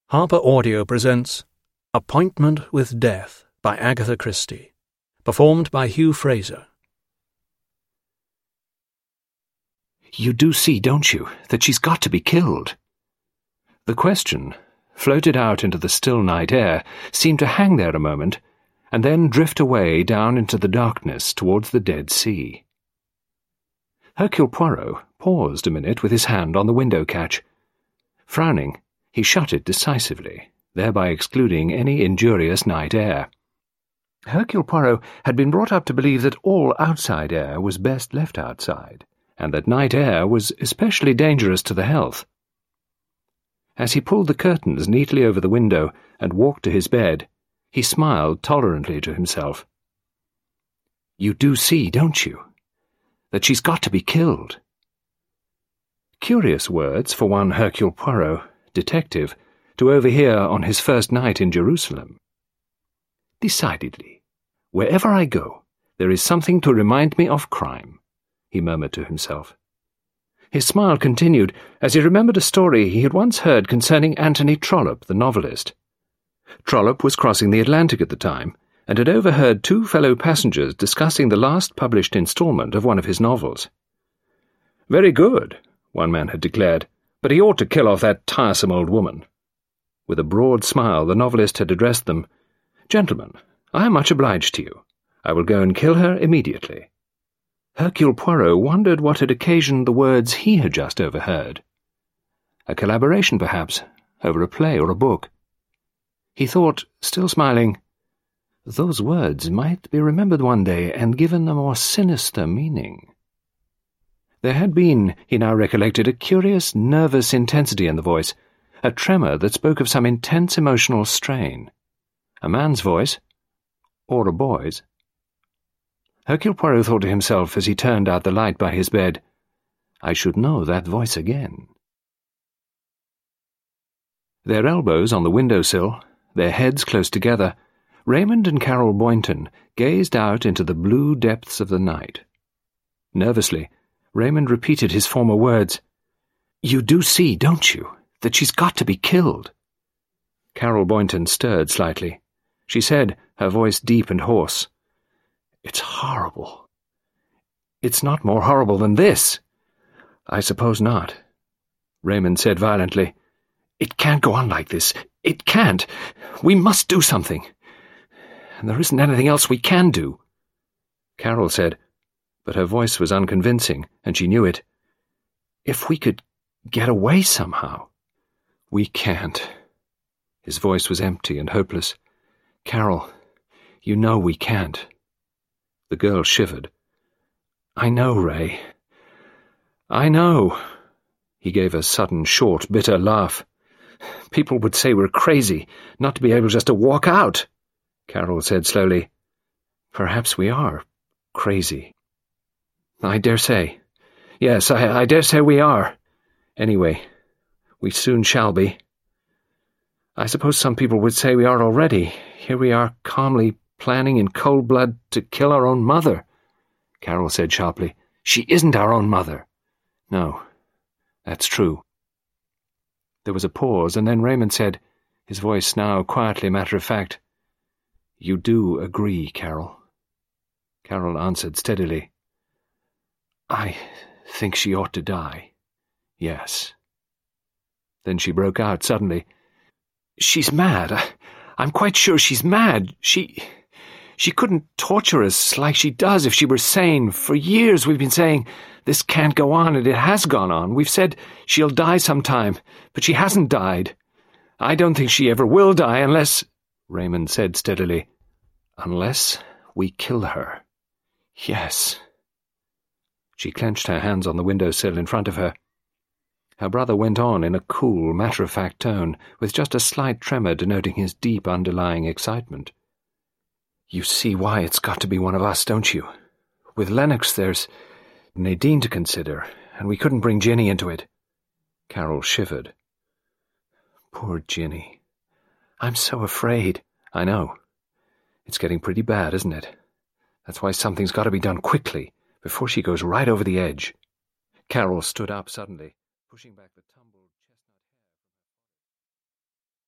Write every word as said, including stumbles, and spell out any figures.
Harper Audio presents Appointment with Death by Agatha Christie, performed by Hugh Fraser. You do see, don't you, that she's got to be killed? The question, floated out into the still night air, seemed to hang there a moment, and then drift away down into the darkness towards the Dead Sea. Hercule Poirot paused a minute with his hand on the window catch. Frowning, he shut it decisively, thereby excluding any injurious night air. Hercule Poirot had been brought up to believe that all outside air was best left outside, and that night air was especially dangerous to the health. As he pulled the curtains neatly over the window and walked to his bed, he smiled tolerantly to himself. You do see, don't you, that she's got to be killed? Curious words for one Hercule Poirot, detective, to overhear on his first night in Jerusalem. Decidedly, wherever I go, there is something to remind me of crime, he murmured to himself. His smile continued as he remembered a story he had once heard concerning Anthony Trollope, the novelist. Trollope was crossing the Atlantic at the time, and had overheard two fellow passengers discussing the last published instalment of one of his novels. "Very good," one man had declared, "but he ought to kill off that tiresome old woman." With a broad smile, the novelist had addressed them. "Gentlemen, I am much obliged to you. I will go and kill her immediately." Hercule Poirot wondered what had occasioned the words he had just overheard. A collaboration, perhaps, over a play or a book. He thought, still smiling, those words might be remembered one day and given a more sinister meaning. There had been, he now recollected, a curious, nervous intensity in the voice, a tremor that spoke of some intense emotional strain. A man's voice, or a boy's. Hercule Poirot thought to himself as he turned out the light by his bed, I should know that voice again. Their elbows on the window-sill, their heads close together, Raymond and Carol Boynton gazed out into the blue depths of the night. Nervously, Raymond repeated his former words. You do see, don't you, that she's got to be killed? Carol Boynton stirred slightly. She said, her voice deep and hoarse, It's horrible. It's not more horrible than this. I suppose not. Raymond said violently, It can't go on like this. It can't. We must do something. And there isn't anything else we can do. Carol said, but her voice was unconvincing, and she knew it. If we could get away somehow. We can't. His voice was empty and hopeless. Carol, you know we can't. The girl shivered. I know, Ray. I know. He gave a sudden, short, bitter laugh. People would say we're crazy, not to be able just to walk out. Carol said slowly, Perhaps we are crazy. I dare say. Yes, I, I dare say we are. Anyway, we soon shall be. I suppose some people would say we are already. Here we are calmly planning in cold blood to kill our own mother. Carol said sharply, She isn't our own mother. No, that's true. There was a pause, and then Raymond said, his voice now quietly matter-of-fact, You do agree, Carol? Carol answered steadily, I think she ought to die. Yes. Then she broke out suddenly. She's mad. I, I'm quite sure she's mad. She... She couldn't torture us like she does if she were sane. For years we've been saying, this can't go on, and it has gone on. We've said she'll die sometime, but she hasn't died. I don't think she ever will die unless... Raymond said steadily, Unless we kill her. Yes. She clenched her hands on the window-sill in front of her. Her brother went on in a cool, matter-of-fact tone, with just a slight tremor denoting his deep underlying excitement. You see why it's got to be one of us, don't you? With Lennox there's Nadine to consider, and we couldn't bring Ginny into it. Carol shivered. Poor Ginny. I'm so afraid. I know. It's getting pretty bad, isn't it? That's why something's got to be done quickly, before she goes right over the edge. Carol stood up suddenly, pushing back the tumble.